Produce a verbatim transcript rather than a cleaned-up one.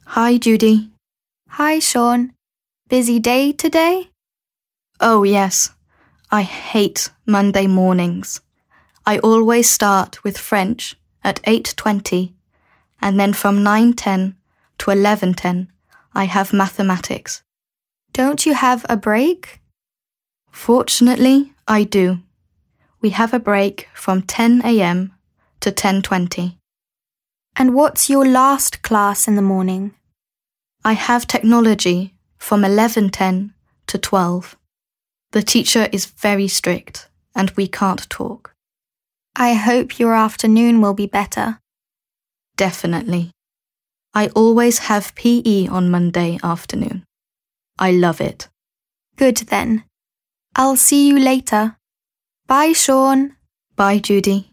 Hi, Judy. Hi, Sean. Busy day today? Oh, yes. I hate Monday mornings. I always start with French at eight twenty, and then from nine ten to eleven ten, I have mathematics. Don't you have a break? Fortunately, I do. We have a break from ten a.m. to ten twenty. And what's your last class in the morning? I have technology from eleven ten to twelve. The teacher is very strict and we can't talk. I hope your afternoon will be better. Definitely. I always have P E on Monday afternoon. I love it. Good then. I'll see you later. Bye, Sean. Bye, Judy.